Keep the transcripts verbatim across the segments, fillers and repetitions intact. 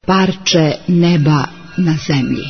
Parče neba na zemlji.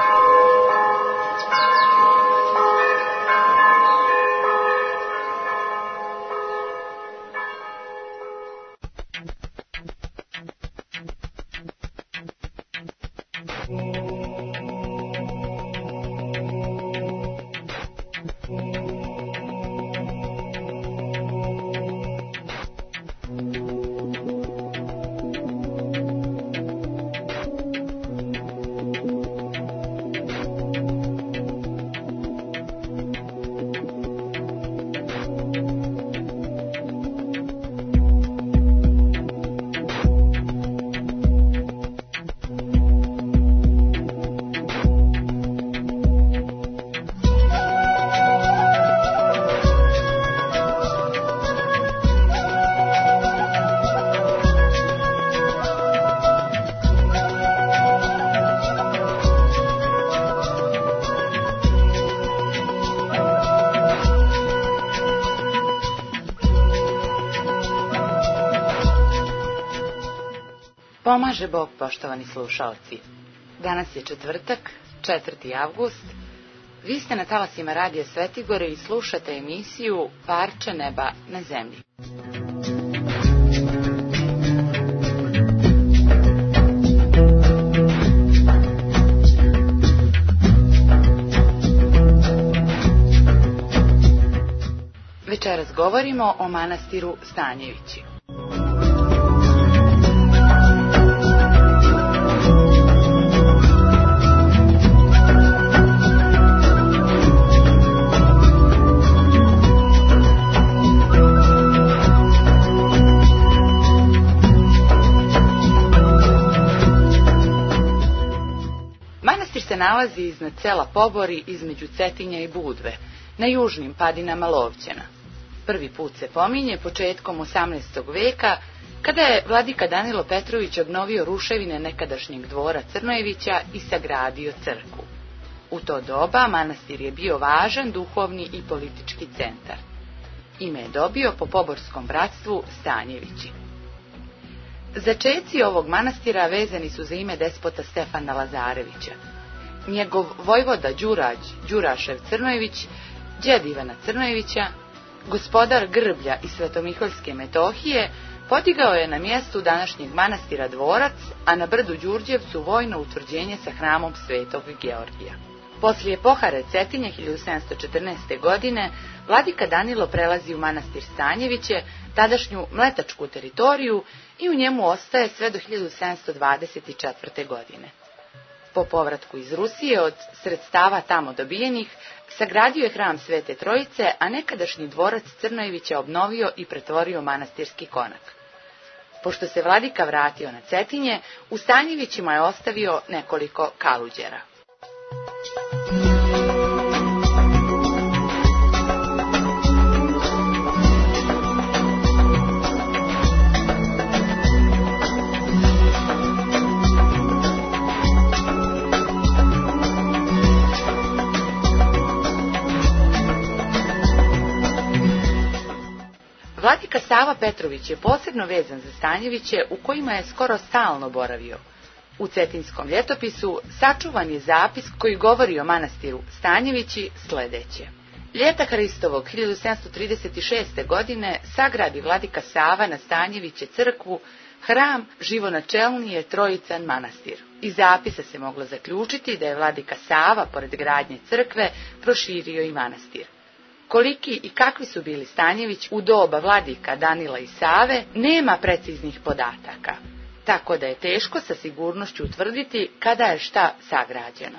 Pomaže Bog, poštovani slušaoci. Danas je četvrtak, četvrti avgust. Vi ste na talasima Radija Svetigore i slušate emisiju Parče neba na zemlji. Večeras govorimo o manastiru Stanjevići. Se nalazi iznad sela Pobori između Cetinja i Budve, na južnim padinama Lovćena. Prvi put se pominje početkom osamnaestog veka, kada je vladika Danilo Petrović obnovio ruševine nekadašnjeg dvora Crnojevića i sagradio crkvu. U to doba manastir je bio važan duhovni i politički centar. Ime je dobio po poborskom bratstvu Stanjevići. Začeci ovog manastira vezani su za ime despota Stefana Lazarevića. Njegov vojvoda Đurađ Đurašev Crnojević, đed Ivana Crnojevića, gospodar Grblja i Svetomiholjske Metohije, podigao je na mjestu današnjeg manastira dvorac, a na brdu Đurđevcu vojno utvrđenje sa hramom Svetog Georgija. Poslije pohare Cetinje hiljadu sedamsto četrnaeste. godine, vladika Danilo prelazi u manastir Stanjeviće, tadašnju mletačku teritoriju, i u njemu ostaje sve do hiljadu sedamsto dvadeset četvrte. godine. Po povratku iz Rusije od sredstava tamo dobijenih, sagradio je hram Svete Trojice, a nekadašnji dvorac Crnojevića obnovio i pretvorio manastirski konak. Pošto se vladika vratio na Cetinje, u Stanjevićima je ostavio nekoliko kaluđera. Vladika Sava Petrović je posebno vezan za Stanjeviće, u kojima je skoro stalno boravio. U Cetinskom ljetopisu sačuvan je zapis koji govori o manastiru Stanjevići sljedeće. Ljeta Hristovog hiljadu sedamsto trideset šeste. godine sagradi vladika Sava na Stanjeviće crkvu, hram živonačelnije Trojican manastir. Iz zapisa se moglo zaključiti da je vladika Sava, pored gradnje crkve, proširio i manastir. Koliki i kakvi su bili Stanjević u doba vladika Danila i Save, nema preciznih podataka, tako da je teško sa sigurnošću utvrditi kada je šta sagrađeno.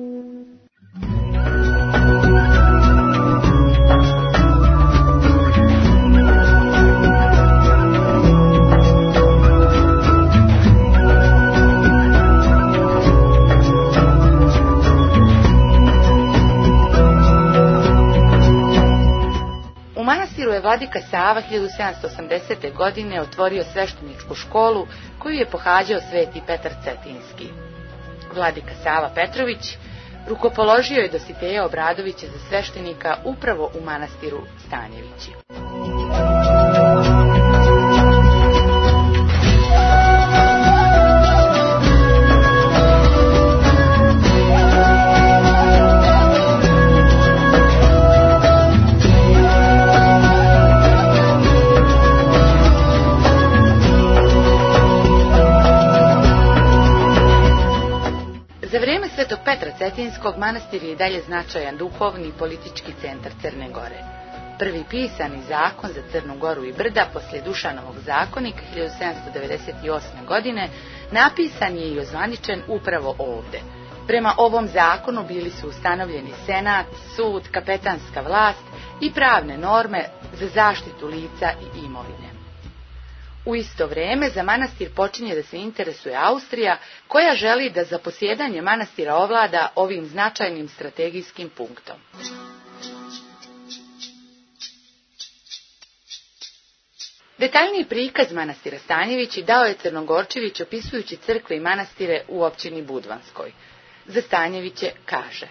U manastiru je vladika Sava hiljadu sedamsto osamdesete. godine otvorio svešteničku školu koju je pohađao sveti Petar Cetinski. Vladika Sava Petrović rukopoložio je Dositeja Obradovića za sveštenika upravo u manastiru Stanjevići. Svetog Petra Cetinskog manastir je i dalje značajan duhovni i politički centar Crne Gore. Prvi pisani zakon za Crnu Goru i Brda poslije Dušanovog zakonika hiljadu sedamsto devedeset osme. godine napisan je i ozvaničen upravo ovde. Prema ovom zakonu bili su ustanovljeni senat, sud, kapetanska vlast i pravne norme za zaštitu lica i imovine. U isto vrijeme za manastir počinje da se interesuje Austrija, koja želi da za posjedanje manastira ovlada ovim značajnim strategijskim punktom. Detaljniji prikaz manastira Stanjevići dao je Crnogorčević opisujući crkve i manastire u općini Budvanskoj. Za Stanjeviće kaže: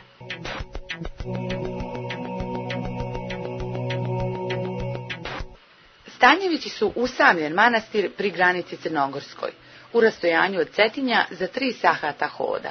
Stanjevići su usamljen manastir pri granici Crnogorskoj, u rastojanju od Cetinja za tri sahata hoda.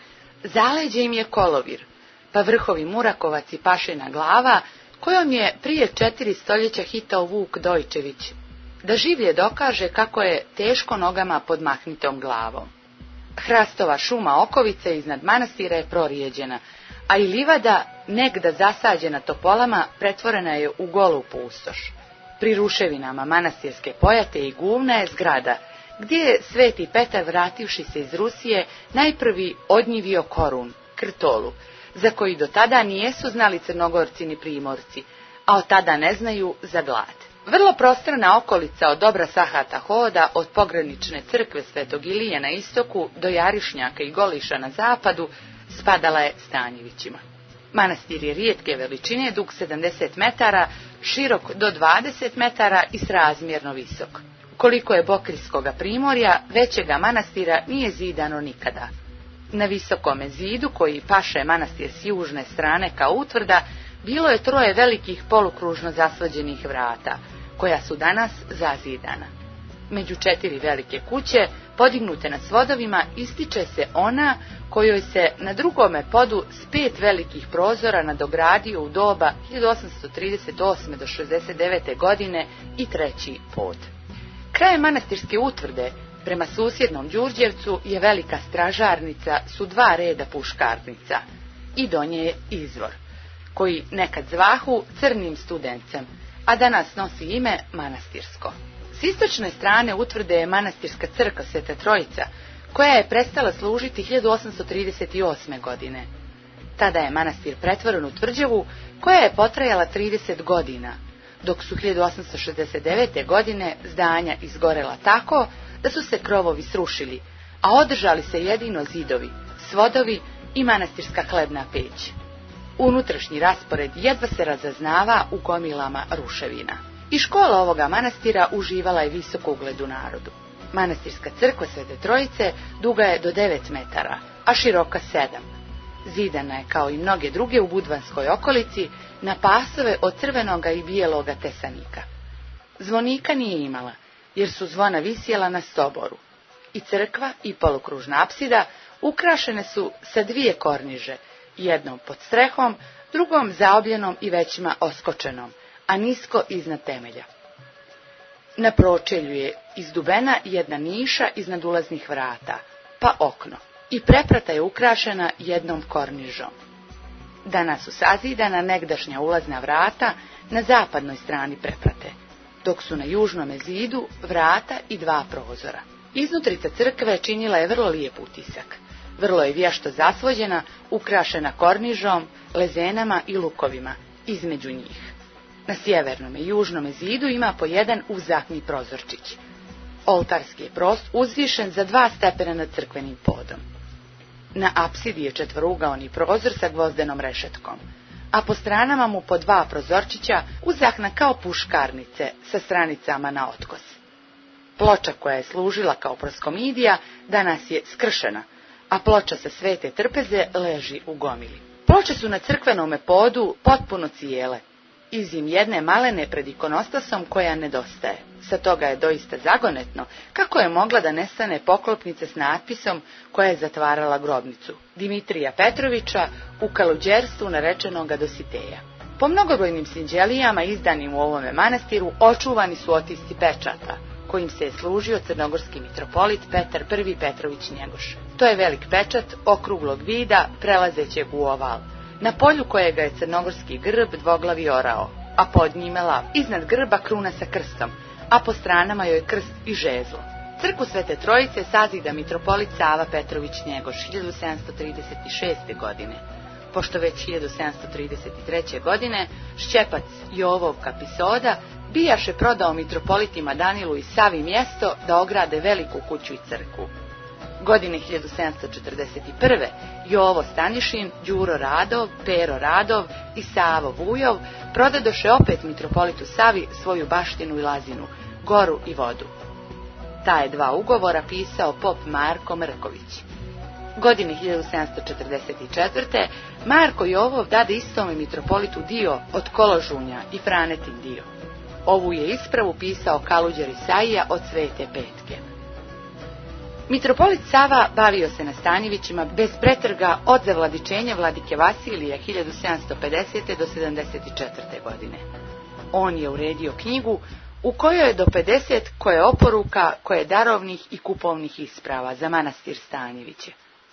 Zaleđe im je kolovir, pa vrhovi Murakovac i Pašina glava, kojom je prije četiri stoljeća hitao Vuk Dojčević, da življe dokaže kako je teško nogama pod mahnitom glavom. Hrastova šuma Okovice iznad manastira je prorijeđena, a i livada, negda zasađena topolama, pretvorena je u golu pustoš. Pri ruševinama manastirske pojate i guvna je zgrada, gdje je Sveti Petar, vrativši se iz Rusije, najprvi odnjivio korun, krtolu, za koji do tada nijesu znali Crnogorci ni Primorci, a od tada ne znaju za glad. Vrlo prostrana okolica od dobra sahata hoda, od pogranične crkve Svetog Ilije na istoku do Jarišnjaka i Goliša na zapadu, spadala je Stanjevićima. Manastir je rijetke veličine, dug sedamdeset metara, širok do dvadeset metara i srazmjerno visok. Koliko je Bokrijskoga primorja, većega manastira nije zidano nikada. Na visokome zidu, koji paše manastir s južne strane kao utvrda, bilo je troje velikih polukružno zasvađenih vrata, koja su danas zazidana. Među četiri velike kuće, podignute na svodovima, ističe se ona kojoj se na drugome podu s pet velikih prozora nadogradio u doba hiljadu osamsto trideset osme do šezdeset devete. godine i treći pod. Krajem manastirske utvrde, prema susjednom Đurđevcu, je velika stražarnica su dva reda puškarnica i do nje je izvor, koji nekad zvahu Crnim studencem, a danas nosi ime Manastirsko. S istočne strane utvrde je manastirska crkva Sveta Trojica, koja je prestala služiti hiljadu osamsto trideset osme. godine. Tada je manastir pretvoren u tvrđavu, koja je potrajala trideset godina, dok su hiljadu osamsto šezdeset devete. godine zdanja izgorela tako da su se krovovi srušili, a održali se jedino zidovi, svodovi i manastirska hlebna peć. Unutrašnji raspored jedva se razaznava u gomilama ruševina. I škola ovoga manastira uživala je visok ugled u narodu. Manastirska crkva Svete Trojice duga je do devet metara, a široka sedam. Zidana je, kao i mnoge druge u Budvanskoj okolici, na pasove od crvenoga i bijeloga tesanika. Zvonika nije imala, jer su zvona visjela na stoboru. I crkva i polukružna apsida ukrašene su sa dvije korniže, jednom pod strehom, drugom zaobljenom i većima oskočenom, a nisko iznad temelja. Na pročelju je izdubena jedna niša iznad ulaznih vrata, pa okno, i preprata je ukrašena jednom kornižom. Danas su sazidana negdašnja ulazna vrata na zapadnoj strani preprate, dok su na južnome zidu vrata i dva prozora. Iznutrica crkve činila je vrlo lijep utisak. Vrlo je vješto zasvođena, ukrašena kornižom, lezenama i lukovima između njih. Na sjevernom i južnom zidu ima po jedan uzakni prozorčić. Oltarski je prostor uzvišen za dva stepena nad crkvenim podom. Na apsidi je četvorugaoni prozor sa gvozdenom rešetkom, a po stranama mu po dva prozorčića uzakna kao puškarnice sa stranicama na otkos. Ploča koja je služila kao proskomidija danas je skršena, a ploča sa Svete Trpeze leži u gomili. Ploče su na crkvenome podu potpuno cijele, izim jedne malene pred ikonostasom koja nedostaje. Sa toga je doista zagonetno kako je mogla da nestane poklopnica s natpisom koja je zatvarala grobnicu Dimitrija Petrovića u kaluđerstvu narečenoga Dositeja. Po mnogobrojnim sinđelijama izdanim u ovome manastiru očuvani su otisci pečata, kojim se je služio crnogorski mitropolit Petar prvi Petrović Njegoš. To je velik pečat okruglog vida, prelazećeg u oval, na polju kojega je crnogorski grb dvoglavi orao, a pod njime lav. Iznad grba kruna sa krstom, a po stranama joj krst i žezlo. Crkvu Svete Trojice sazida mitropolit Sava Petrović Njegoš hiljadu sedamsto trideset šeste. godine, pošto već hiljadu sedamsto trideset treće. godine Šćepac Jovov Kapisoda bijaše prodao mitropolitima Danilu i Savi mjesto da ograde veliku kuću i crkvu. Godine hiljadu sedamsto četrdeset prve. Jovo Stanišin, Đuro Radov, Pero Radov i Savo Vujov prodadoše opet mitropolitu Savi svoju baštinu i lazinu, goru i vodu. Ta je dva ugovora pisao pop Marko Mrković. Godine hiljadu sedamsto četrdeset četvrte. Marko Jovov dade istome mitropolitu dio od Koložunja i Franetin dio. Ovu je ispravu pisao Kaluđer Isaija od Svete Petke. Mitropolit Sava bavio se na Stanjevićima bez pretrga od zavladičenja vladike Vasilija hiljadu sedamsto pedesete. do sedamdeset četvrte. godine. On je uredio knjigu u kojoj je do pedeset koje oporuka, koje darovnih i kupovnih isprava za manastir Stanjeviće.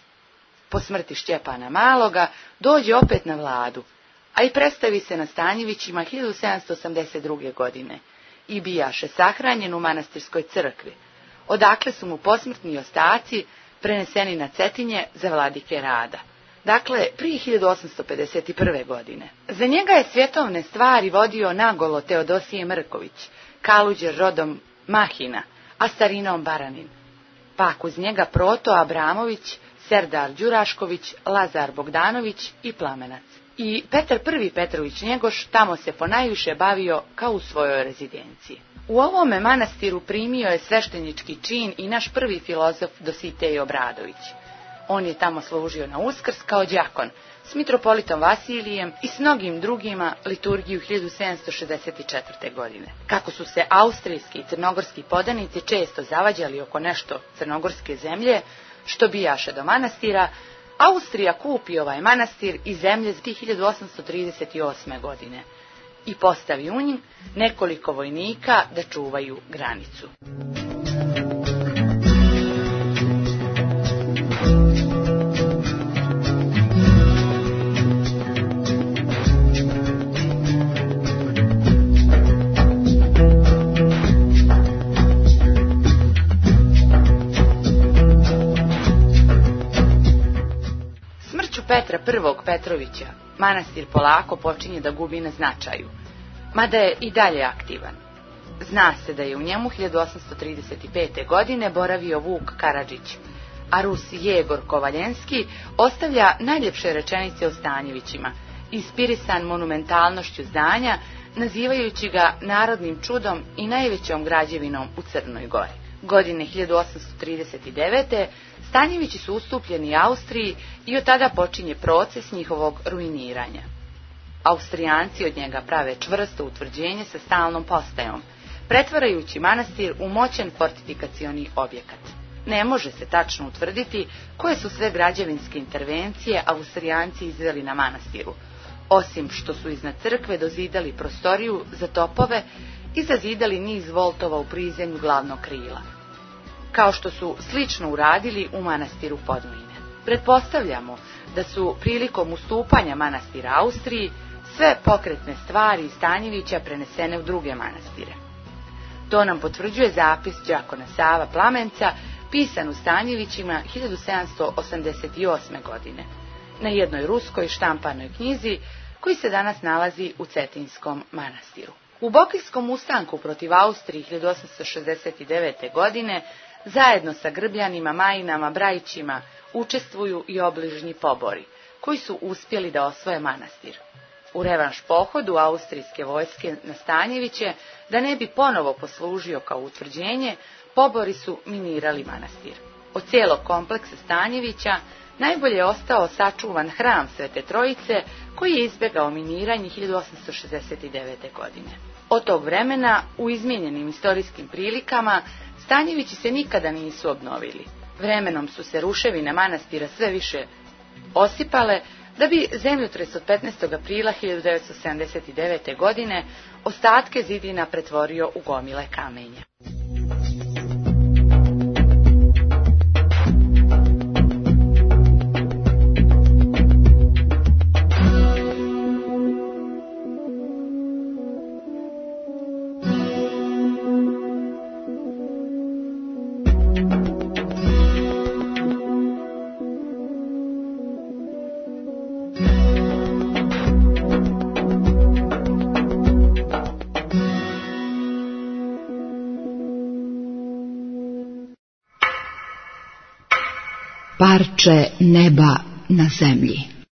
Po smrti Šćepana Maloga dođe opet na vladu, a i predstavi se na Stanjevićima hiljadu sedamsto osamdeset druge. godine i bijaše sahranjen u manastirskoj crkvi, odakle su mu posmrtni ostaci preneseni na Cetinje za vladike Rada. Dakle, prije hiljadu osamsto pedeset prve. godine. Za njega je svjetovne stvari vodio nagolo Teodosije Mrković, Kaluđer rodom Mahina, a starinom Baranin. Pak uz njega Proto Abramović, Serdar Đurašković, Lazar Bogdanović i Plamenac. I Petar prvi Petrović Njegoš tamo se ponajviše bavio kao u svojoj rezidenciji. U ovome manastiru primio je sveštenički čin i naš prvi filozof Dositej Obradović. On je tamo služio na Uskrs kao đakon s mitropolitom Vasilijem i s mnogim drugima liturgiju hiljadu sedamsto šezdeset četvrte. godine. Kako su se austrijski i crnogorski podanici često zavađali oko nešto crnogorske zemlje, što bijaše do manastira, Austrija kupi ovaj manastir i zemlje za hiljadu osamsto trideset osme. godine i postavi u njih nekoliko vojnika da čuvaju granicu. Petra prvog Petrovića manastir polako počinje da gubi na značaju, mada je i dalje aktivan. Zna se da je u njemu hiljadu osamsto trideset pete. godine boravio Vuk Karadžić, a Rus Jegor Kovaljenski ostavlja najljepše rečenice o Stanjevićima, inspirisan monumentalnošću zdanja, nazivajući ga narodnim čudom i najvećom građevinom u Crnoj Gori. Godine hiljadu osamsto trideset devete. Stanjevići su ustupljeni Austriji i od tada počinje proces njihovog ruiniranja. Austrijanci od njega prave čvrsto utvrđenje sa stalnom postajom, pretvarajući manastir u moćan fortifikacioni objekat. Ne može se tačno utvrditi koje su sve građevinske intervencije Austrijanci izveli na manastiru, osim što su iznad crkve dozidali prostoriju za topove i zazidali niz voltova u prizemlju glavnog krila, kao što su slično uradili u manastiru Podmline. Pretpostavljamo da su prilikom ustupanja manastira Austriji sve pokretne stvari iz Stanjevića prenesene u druge manastire. To nam potvrđuje zapis đakona Sava Plamenca, pisan u Stanjevićima hiljadu sedamsto osamdeset osme. godine, na jednoj ruskoj štampanoj knjizi koji se danas nalazi u Cetinskom manastiru. U Boklijskom ustanku protiv Austrije hiljadu osamsto šezdeset devete. godine zajedno sa Grbljanima, Majinama, Brajićima učestvuju i obližnji pobori, koji su uspjeli da osvoje manastir. U revanš pohodu austrijske vojske na Stanjeviće, da ne bi ponovo poslužio kao utvrđenje, pobori su minirali manastir. Od cijelog kompleksa Stanjevića najbolje je ostao sačuvan hram Svete Trojice, koji je izbjegao miniranje hiljadu osamsto šezdeset devete. godine. Od tog vremena, u izmijenjenim istorijskim prilikama, Stanjevići se nikada nisu obnovili. Vremenom su se ruševine manastira sve više osipale, da bi zemljotres od petnaestog aprila hiljadu devetsto sedamdeset devete. godine ostatke zidina pretvorio u gomile kamenja. Parče neba na zemlji.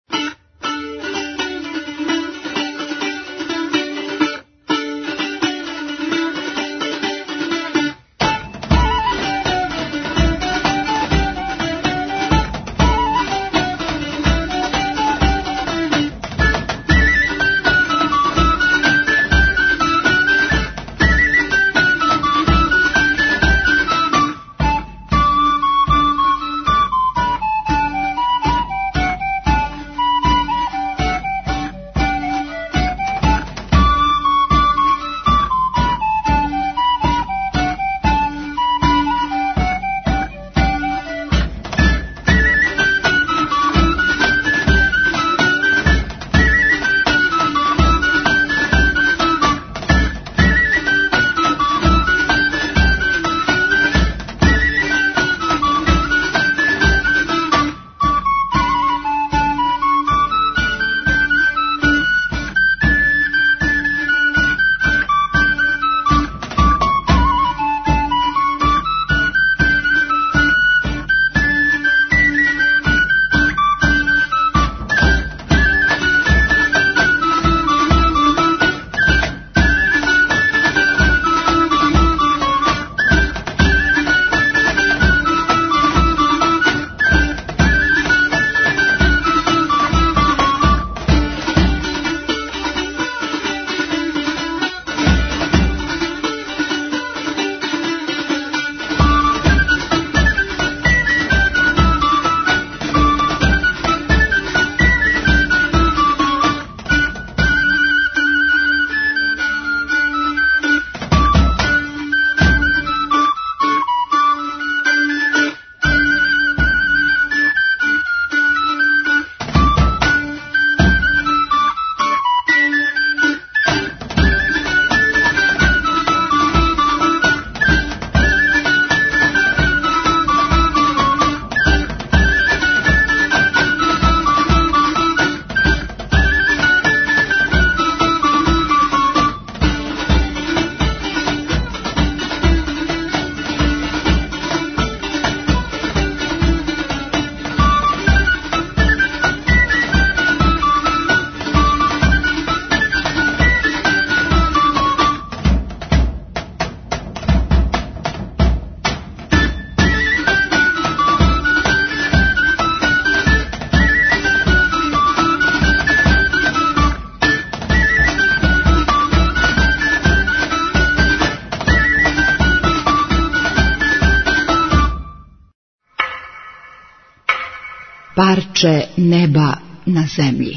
Parče neba na zemlji.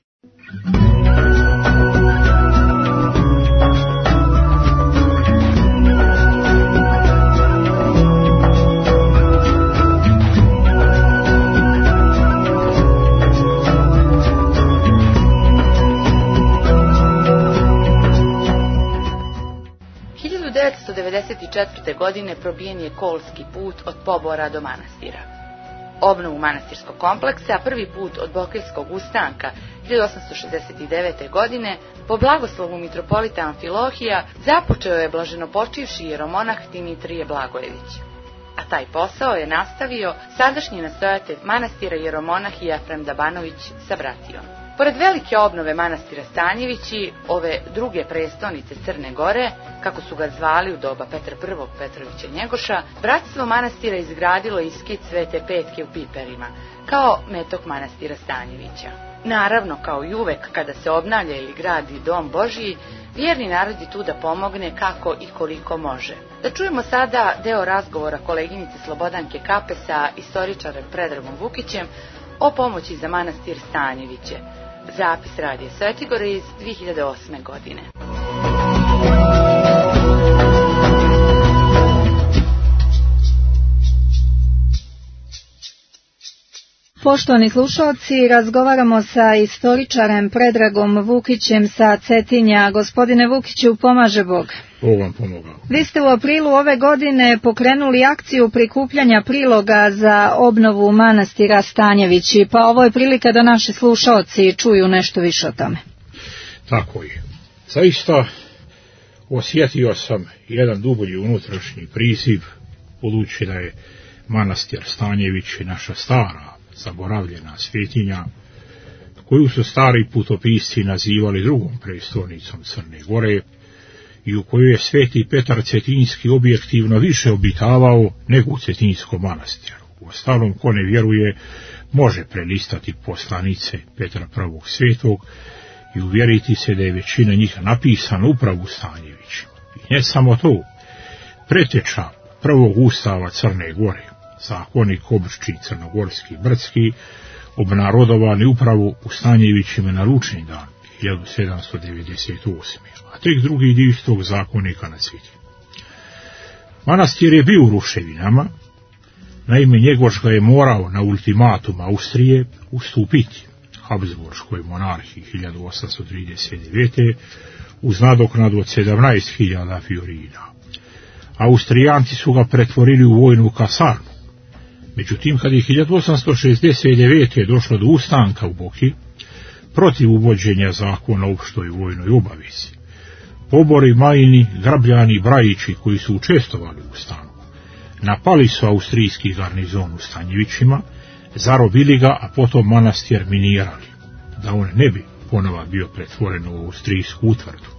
hiljadu devetsto devedeset četvrte. godine probijen je kolski put od Pobora do manastira. Obnovu manastirskog kompleksa prvi put od Bokeljskog ustanka hiljadu osamsto šezdeset devete. godine po blagoslovu mitropolita Amfilohija započeo je blaženopočivši jeromonah Dimitrije Blagojević. A taj posao je nastavio sadašnji nastojatelj manastira jeromonah Jefrem Dabanović sa bratijom. Pored velike obnove manastira Stanjevići, ove druge prestonice Crne Gore, kako su ga zvali u doba Petra Prvog Petrovića Njegoša, bratstvo manastira izgradilo i skit Svete Petke u Piperima, kao metok manastira Stanjevića. Naravno, kao i uvek kada se obnavlja ili gradi dom Božiji, vjerni narod je tu da pomogne kako i koliko može. Da čujemo sada deo razgovora koleginice Slobodanke Kape sa istoričarem Predragom Vukićem o pomoći za manastir Stanjeviće. Zapis radija Svetigore iz dve hiljade osme. godine. Poštovani slušalci, razgovaramo sa istoričarem Predragom Vukićem sa Cetinja. Gospodine Vukiću, pomaže Bog. Bog vam pomogao. Vi ste u aprilu ove godine pokrenuli akciju prikupljanja priloga za obnovu manastira Stanjevići, pa ovo je prilika da naši slušalci čuju nešto više o tome. Tako je. Zaista osjetio sam jedan dubolji unutrašnji priziv, budući da je manastir Stanjević je naša stara, zaboravljena svetinja, koju su stari putopisci nazivali drugom prestolnicom Crne Gore i u kojoj je sveti Petar Cetinski objektivno više obitavao nego u Cetinskom manastiru. Uostalom, ko ne vjeruje, može prelistati poslanice Petra prvog Svetog i uvjeriti se da je većina njih napisana upravo u Stanjevićima. I ne samo to, preteča prvog ustava Crne Gore, zakonik Obršči Crnogorski Brdski, obnarodovani upravo u Stanjevićima na ručni dan hiljadu sedamsto devedeset osme. a tek drugi dio istog zakonika na svijetu. Manastir je bio u ruševinama, naime Njegoš ga je morao na ultimatum Austrije ustupiti Habsburškoj monarhiji hiljadu osamsto trideset devete uz nadoknadu od sedamnaest hiljada fiorina. Austrijanci su ga pretvorili u vojnu kasarnu. Međutim, kad je hiljadu osamsto šezdeset devete došlo do ustanka u Boki, protiv uvođenja zakona o opštoj vojnoj obavezi, pobori, majini, grabljani i brajići koji su učestvovali u ustanku, napali su austrijski garnizon u Stanjevićima, zarobili ga, a potom manastir minirali, da on ne bi ponova bio pretvoren u austrijsku utvrdu.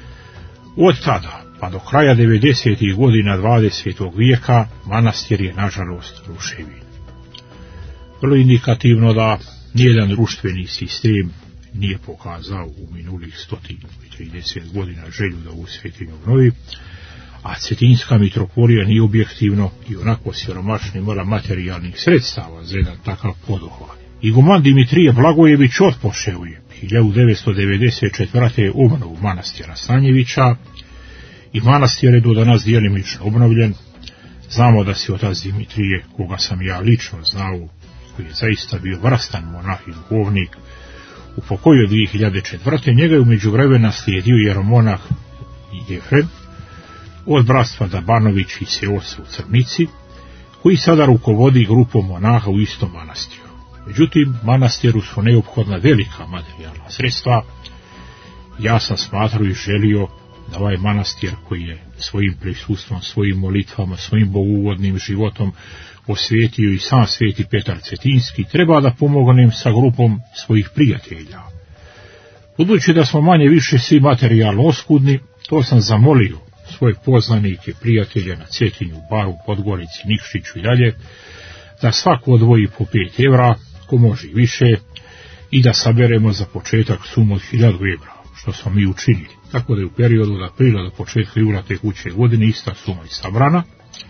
Od tada, pa do kraja devedesetih godina dvadesetog vijeka, manastir je, nažalost, ruševin. Vrlo indikativno da nijedan društveni sistem nije pokazao u minulih stotinu i trideset godina želju da ovu svetinju obnovi, a Cetinska mitropolija nije objektivno i onako siromašna imala materijalnih sredstava za jedan takav poduhvat. Iguman Dimitrije Blagojević otpočeo je hiljadu devetsto devedeset četvrte obnovu manastira Stanjevića i manastir je do danas djelimično obnovljen. Znamo da se otac Dimitrije, koga sam ja lično znao, koji je zaista bio vrstan monah i duhovnik, upokojio dvije hiljade četvrte njega je u međuvremenu naslijedio jeromonah Jefrem od bratstva Dabanović i seoca u Crnici, koji sada rukovodi grupom monaha u istom manastiru. Međutim, manastiru su neophodna velika materijalna sredstva. Ja sam smatrao i želio da ovaj manastir, koji je svojim prisustvom, svojim molitvama, svojim bogugodnim životom osvijetio i sam sveti Petar Cetinski, treba da pomognem sa grupom svojih prijatelja. Budući da smo manje više svi materijalno oskudni, to sam zamolio svoje poznanike, prijatelje na Cetinju, Baru, Podgorici, Nikšiću i dalje, da svako odvoji po pet evra, ko može i više, i da saberemo za početak sumu od hiljadu evra, što smo mi učinili. Tako da je u periodu od aprila do početka jula tekuće godine ista suma i sabrana.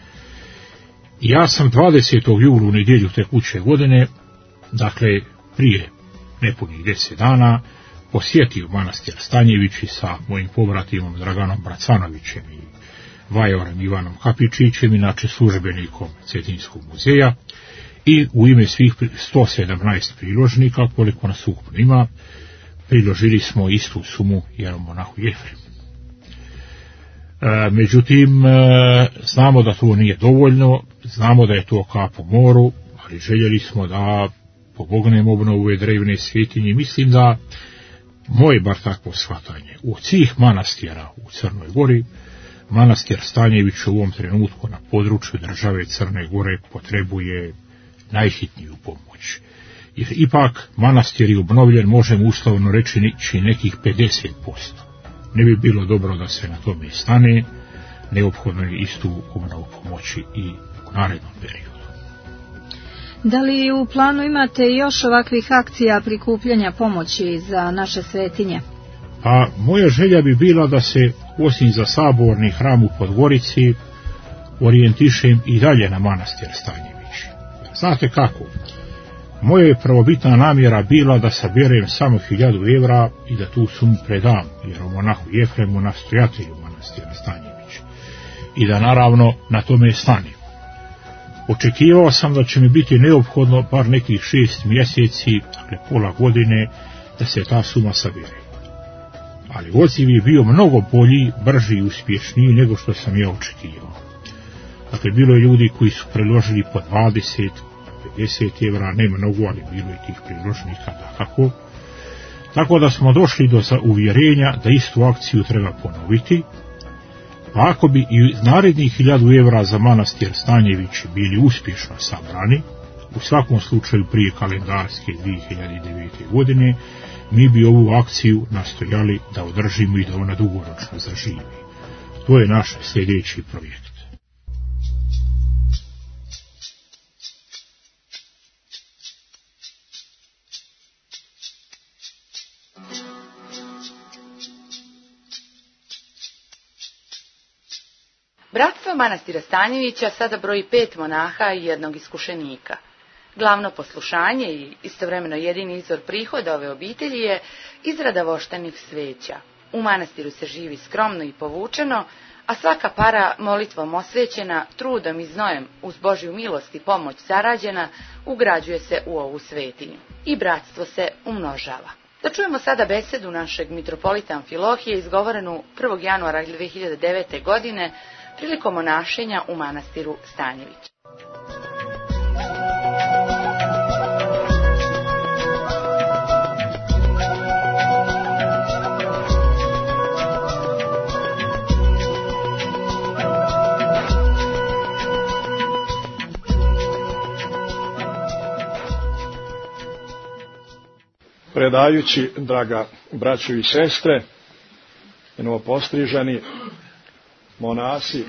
I ja sam dvadesetog jula u nedjelju tekuće godine, dakle prije nepunih deset dana, posjetio manastir Stanjevići sa mojim pobratimom Draganom Bracanovićem i Vajorem Ivanom Kapičićem, inače službenikom Cetinskog muzeja, i u ime svih sto sedamnaest priložnika, koliko nas ukupno ima, priložili smo istu sumu jeromonahu Jefremu. E, međutim, e, znamo da to nije dovoljno, znamo da je to kap u moru, ali željeli smo da pomognemo obnovu ove drevne svetinje. Mislim da moje bar takvo shvatanje, od svih manastira u Crnoj Gori, manastir Stanjević u ovom trenutku na području države Crne Gore potrebuje najhitniju pomoć. Jer ipak manastir je obnovljen, možemo uslovno reći, nekih pedeset posto. Ne bi bilo dobro da se na tome stane, neophodno je istu obnovu pomoći i u narednom periodu. Da li u planu imate još ovakvih akcija prikupljanja pomoći za naše svetinje? Pa moja želja bi bila da se, osim za saborni hram u Podgorici, orijentišem i dalje na manastir Stanjević. Znate kako? Moja je prvobitna namjera bila da saberem samo hiljadu evra i da tu sumu predam jeromonahu Jefremu, nastojatelju manastira Stanjević, i da naravno na tome stanem. Očekivao sam da će mi biti neophodno bar nekih šest mjeseci, dakle pola godine, da se ta suma sabere. Ali odziv je bio mnogo bolji, brži i uspješniji nego što sam ja očekivao. Dakle, bilo je ljudi koji su preložili po dvadeset, pedeset evra, ne mnogo, ali bilo je tih priložnika, dakako. Tako da smo došli do uvjerenja da istu akciju treba ponoviti, Pa ako bi i narednih hiljadu evra za manastir Stanjevići bili uspješno sabrani, u svakom slučaju prije kalendarske dvije hiljade devete. godine, mi bi ovu akciju nastojali da održimo i da ona dugoročno zaživi. To je naš sljedeći projekt. Bratstvo manastira Stanjevića sada broji pet monaha i jednog iskušenika. Glavno poslušanje i istovremeno jedini izvor prihoda ove obitelji je izrada voštanih sveća. U manastiru se živi skromno i povučeno, a svaka para molitvom osvećena, trudom i znojem uz Božju milost i pomoć zarađena, ugrađuje se u ovu svetinju. I bratstvo se umnožava. Da čujemo sada besedu našeg mitropolita Amfilohije izgovorenu prvog januara dvije hiljade devete. godine prilikom monašenja u manastiru Stanjević. Predajući, draga braćo i sestre, novopostriženi monasi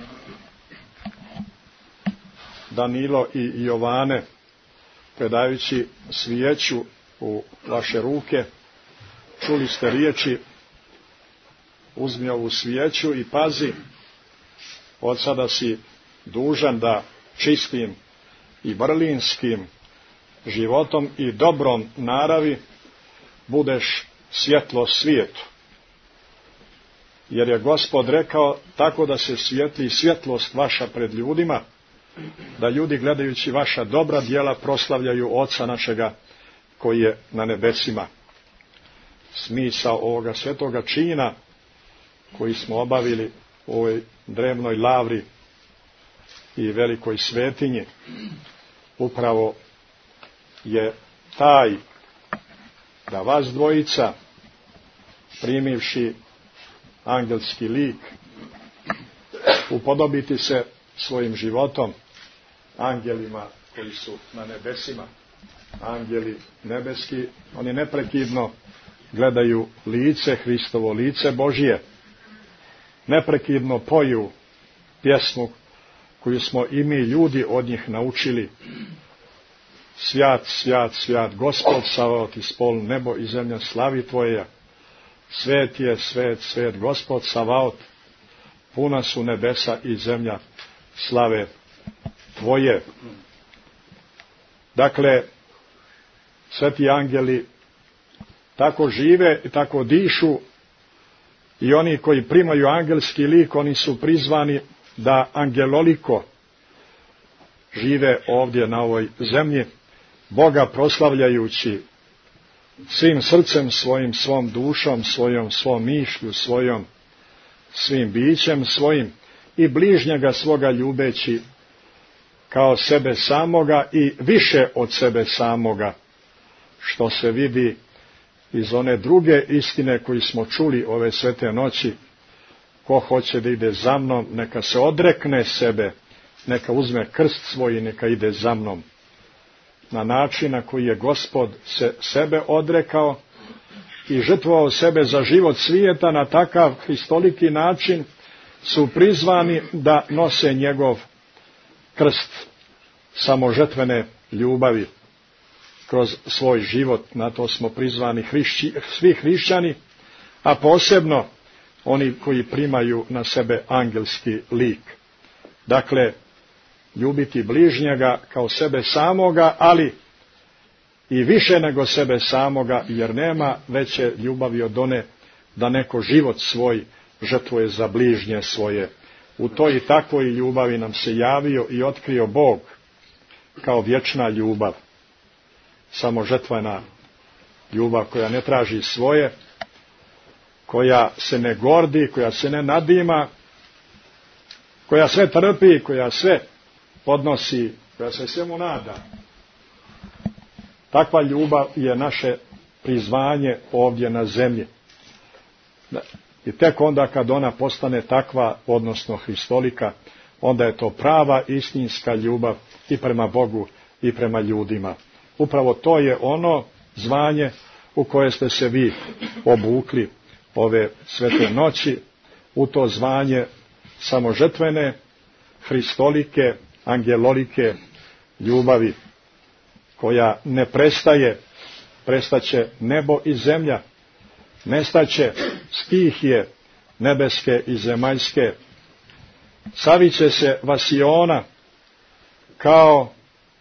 Danilo i Jovane, predajući svijeću u vaše ruke, čuli ste riječi: uzmi ovu svijeću i pazi, od sada si dužan da čistim i vrlinskim životom i dobrom naravi budeš svjetlo svijetu. Jer je Gospod rekao tako da se svijetli svjetlost vaša pred ljudima, da ljudi gledajući vaša dobra djela proslavljaju Oca našega koji je na nebesima. Smisao ovoga svetoga čina koji smo obavili u ovoj drevnoj lavri i velikoj svetinji upravo je taj da vas dvojica, primivši angelski lik, upodobiti se svojim životom angelima koji su na nebesima. Angeli nebeski, oni neprekidno gledaju lice, Hristovo lice Božije. Neprekidno poju pjesmu koju smo i mi ljudi od njih naučili. Svjat, svjat, svjat, Gospod Savaot, ispol nebo i zemlja slavi Tvoja. Svet je, svet, svet, Gospod Savaot, puna su nebesa i zemlja slave Tvoje. Dakle, sveti angeli tako žive i tako dišu, i oni koji primaju angelski lik, oni su prizvani da angeloliko žive ovdje na ovoj zemlji, Boga proslavljajući svim srcem svojim, svom dušom svojom, svom mišlju svojom, svim bićem svojim, i bližnjega svoga ljubeći kao sebe samoga i više od sebe samoga, što se vidi iz one druge istine koju smo čuli ove svete noći: ko hoće da ide za mnom, neka se odrekne sebe, neka uzme krst svoj i neka ide za mnom. Na način na koji je Gospod se sebe odrekao i žrtvovao sebe za život svijeta, na takav hristoliki način su prizvani da nose njegov krst samožrtvene ljubavi kroz svoj život. Na to smo prizvani hrišći, svi hrišćani, a posebno oni koji primaju na sebe angelski lik. Dakle, ljubiti bližnjega kao sebe samoga, ali i više nego sebe samoga, jer nema veće ljubavi od one da neko život svoj žrtvuje za bližnje svoje. U toj i takvoj ljubavi nam se javio i otkrio Bog kao vječna ljubav, samožrtvena ljubav koja ne traži svoje, koja se ne gordi, koja se ne nadima, koja sve trpi, koja sve podnosi, koja se svemu nada. Takva ljubav je naše prizvanje ovdje na zemlji. I tek onda kad ona postane takva, odnosno hristolika, onda je to prava istinska ljubav i prema Bogu i prema ljudima. Upravo to je ono zvanje u koje ste se vi obukli ove svete noći, u to zvanje samožrtvene, hristolike, angelolike ljubavi, koja ne prestaje, prestaće nebo i zemlja, nestaće stihije nebeske i zemaljske, saviće se vasiona, kao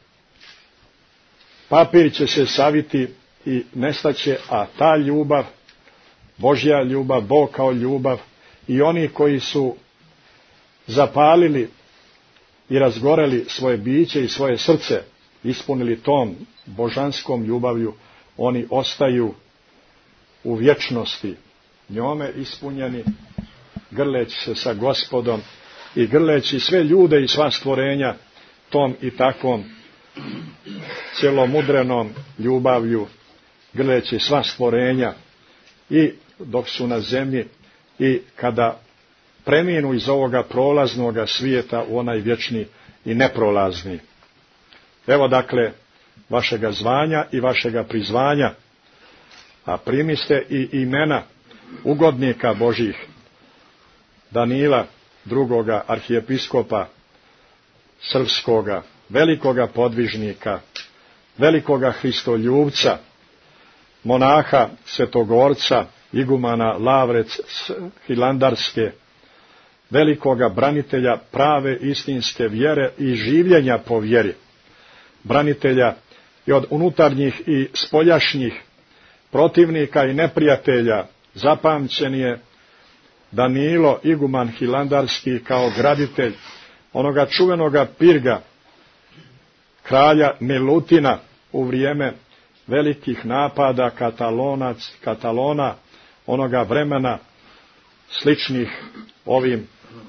papir će se saviti i nestaće, a ta ljubav, Božja ljubav, Bog kao ljubav, i oni koji su zapalili i razgoreli svoje biće i svoje srce, ispunili tom božanskom ljubavlju, oni ostaju u vječnosti, njome ispunjeni, grleći se sa Gospodom i grleći sve ljude i sva stvorenja tom i takvom cjelomudrenom ljubavlju, grleći sva stvorenja i dok su na zemlji i kada preminu iz ovoga prolaznoga svijeta u onaj vječni i neprolazni. Evo dakle vašega zvanja i vašega prizvanja, a primiste i imena ugodnika Božih, Danila, drugoga arhijepiskopa srpskoga, velikoga podvižnika, velikoga hristoljubca, monaha Svetogorca, igumana Lavrec Hilandarske, velikoga branitelja prave istinske vjere i življenja po vjeri, branitelja i od unutarnjih i spoljašnjih protivnika i neprijatelja. Zapamćen je Danilo, iguman Hilandarski, kao graditelj onoga čuvenoga pirga kralja Milutina u vrijeme velikih napada Katalonac, Katalona, onoga vremena sličnih ovim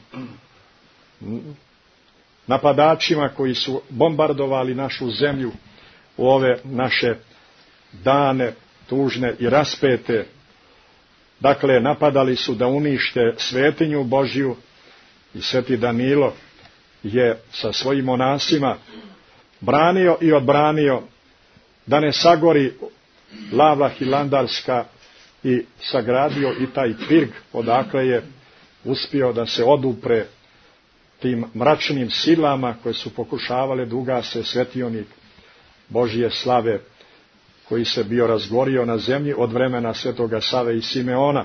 napadačima koji su bombardovali našu zemlju u ove naše dane tužne i raspete. Dakle, napadali su da unište svetinju Božju i sveti Danilo je sa svojim monasima branio i odbranio da ne sagori Lavra Hilandarska i sagradio i taj pirg, odakle je uspio da se odupre tim mračnim silama koje su pokušavale da ugase svetionik Božje slave koji se bio razgorio na zemlji od vremena svetoga Save i Simeona.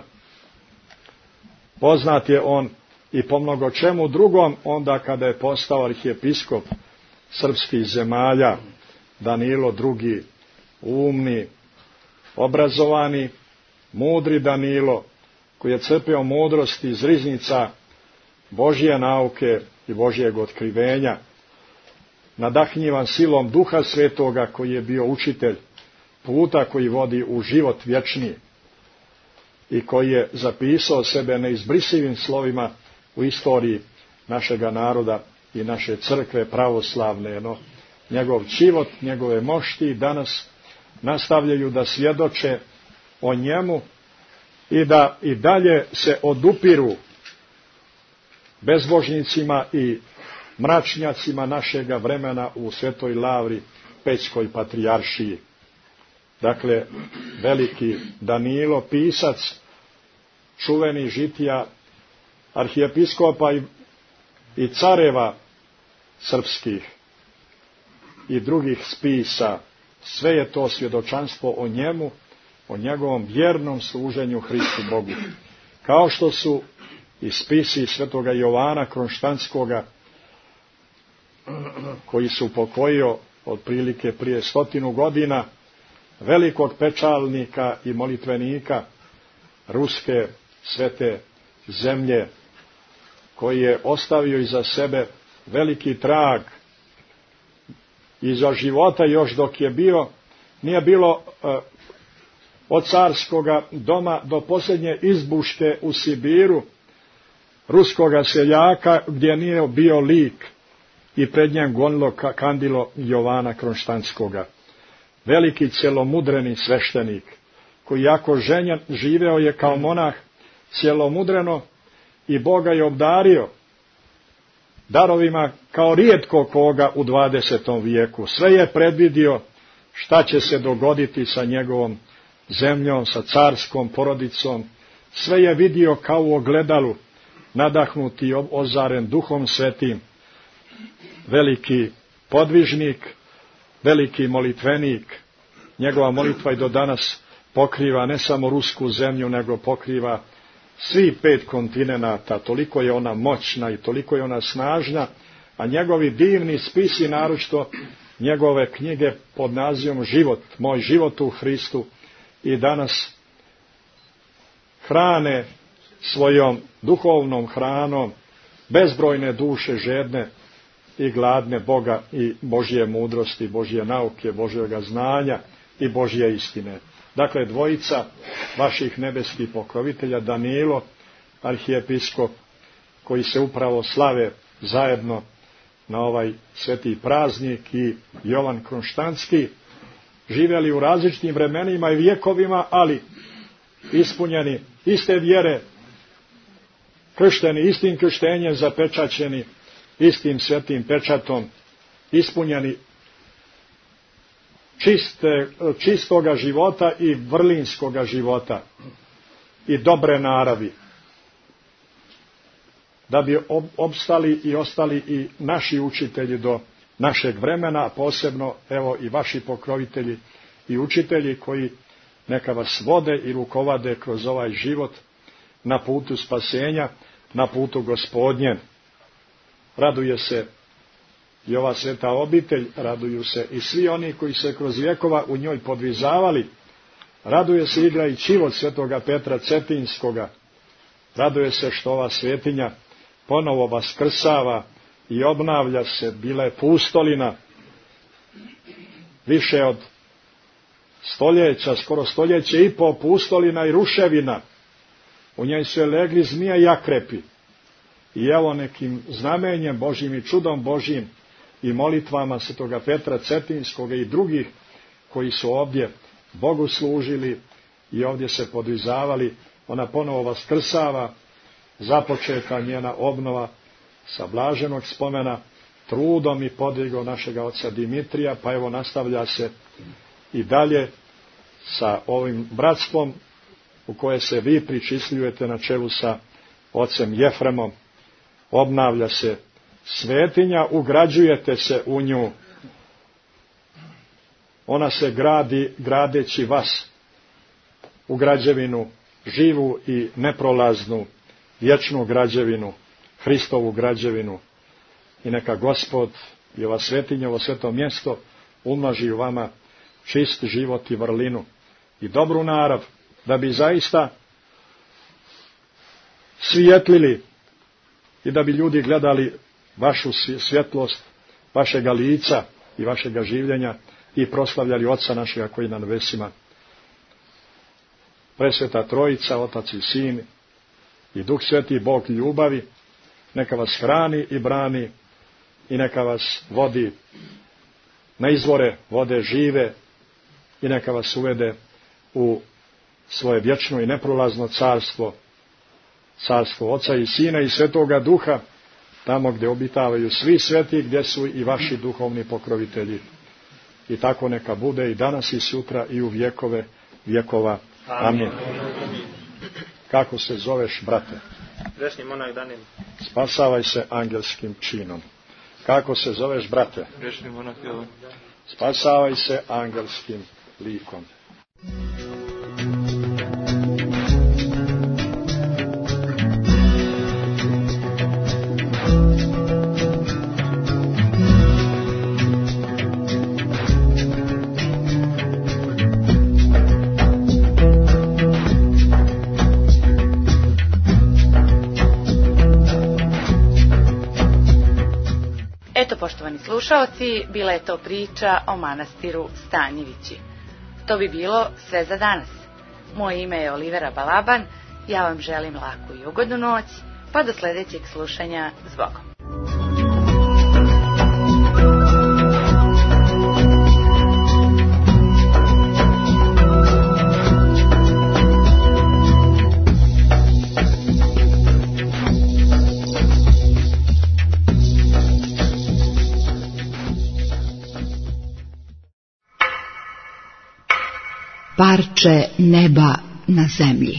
Poznat je on i po mnogo čemu drugom onda kada je postao arhijepiskop srpskih zemalja, Danilo drugi, umni, obrazovani, mudri Danilo, koji je crpio mudrost iz riznica Božje nauke i Božjeg otkrivenja, nadahnjivan silom Duha Svetoga koji je bio učitelj puta koji vodi u život vječni i koji je zapisao sebe neizbrisivim slovima u istoriji našega naroda i naše crkve pravoslavne. No, njegov život, njegove mošti danas nastavljaju da svjedoče o njemu i da i dalje se odupiru bezbožnicima i mračnjacima našega vremena u Svetoj Lavri, Pećkoj patrijaršiji. Dakle, veliki Danilo, pisac čuveni žitija arhijepiskopa i, i careva srpskih i drugih spisa, sve je to svjedočanstvo o njemu, o njegovom vjernom služenju Hristu Bogu. Kao što su i spisi svetoga Jovana Kronštanskoga, koji su pokojio otprilike prije stotinu godina, velikog pečalnika i molitvenika ruske svete zemlje, koji je ostavio iza sebe veliki trag iza života još dok je bio, nije bilo e, od carskoga doma do posljednje izbuške u Sibiru, ruskoga seljaka gdje nije bio lik i pred njem gonilo kandilo Jovana Kronštanskoga. Veliki cjelomudreni sveštenik, koji jako ženjen živeo je kao monah cjelomudreno i Bog ga je obdario darovima kao rijetko koga u dvadesetom vijeku. Sve je predvidio šta će se dogoditi sa njegovom zemljom, sa carskom porodicom. Sve je vidio kao u ogledalu, nadahnuti i ozaren Duhom Svetim. Veliki podvižnik, veliki molitvenik. Njegova molitva i do danas pokriva ne samo rusku zemlju, nego pokriva svi pet kontinenata. Toliko je ona moćna i toliko je ona snažna, a njegovi divni spisi, naročito njegove knjige pod nazivom Život, moj život u Hristu, i danas hrane svojom duhovnom hranom bezbrojne duše žedne i gladne Boga i Božje mudrosti, Božje nauke, Božjega znanja i Božje istine. Dakle, dvojica vaših nebeskih pokrovitelja, Danilo, arhijepiskop, koji se upravo slave zajedno na ovaj sveti praznik, i Jovan Kronštanski, živjeli u različitim vremenima i vjekovima, ali ispunjeni iste vjere, kršteni istim krštenjem, zapečaćeni istim svetim pečatom, ispunjeni čiste, čistoga života i vrlinskoga života i dobre naravi, da bi opstali i ostali i naši učitelji do našeg vremena, a posebno evo i vaši pokrovitelji i učitelji koji neka vas vode i rukovade kroz ovaj život na putu spasenja, na putu Gospodnjem. Raduje se i ova sveta obitelj, raduju se i svi oni koji se kroz vjekova u njoj podvizavali. Raduje se igra i čivot svetoga Petra Cetinskoga. Raduje se što ova svetinja ponovo vaskrsava i obnavlja se. Bila je pustolina više od stoljeća, skoro stoljeće i po, pustolina i ruševina. U njoj su je legli zmija i akrepi. I evo nekim znamenjem Božjim i čudom Božjim i molitvama svetoga Petra Cetinskoga i drugih koji su ovdje Bogu služili i ovdje se podvizavali, ona ponovo vaskrsava, započeta njena obnova sa blaženog spomena, trudom i podvigom našega oca Dimitrija, pa evo nastavlja se i dalje sa ovim bratstvom u koje se vi pričisljujete na čelu sa ocem Jefremom. Obnavlja se svetinja, ugrađujete se u nju. Ona se gradi gradeći vas u građevinu živu i neprolaznu, vječnu građevinu, Hristovu građevinu. I neka Gospod i ova svetinja, ovo sveto mjesto umnoži u vama čist život i vrlinu i dobru narav, da bi zaista svijetlili i da bi ljudi gledali vašu svjetlost, vašega lica i vašega življenja i proslavljali Oca našega koji je na nebesima. Presveta Trojica, Otac i Sin i Duh Sveti, Bog ljubavi, neka vas hrani i brani i neka vas vodi na izvore vode žive i neka vas uvede u svoje vječno i neprolazno carstvo, carstvo Oca i Sina i Svetoga Duha, tamo gdje obitavaju svi sveti, gdje su i vaši duhovni pokrovitelji. I tako neka bude i danas i sutra i u vjekove vjekova. Amin. Kako se zoveš, brate? Grešni monak Danil. Spasavaj se angelskim činom. Kako se zoveš, brate? Grešni monak Jovan. Spasavaj se angelskim likom. Eto, poštovani slušaoci, bila je to priča o manastiru Stanjevići. To bi bilo sve za danas. Moje ime je Olivera Balaban, ja vam želim laku i ugodnu noć, pa do sljedećeg slušanja, zbogom. Parče neba na zemlji.